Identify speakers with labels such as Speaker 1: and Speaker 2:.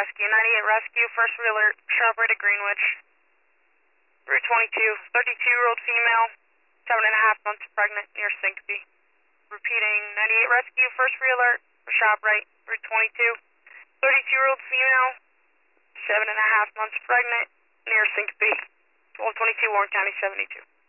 Speaker 1: rescue. 98 rescue, first wheeler, sharp right at Greenwich. Route 22, 32-year-old female, 7.5 months pregnant, near Syncope. Repeating, 98 rescue, first wheeler, sharp right, Route 22. 32-year-old female, 7.5 months pregnant, near Syncope. 1222 Warren County 72.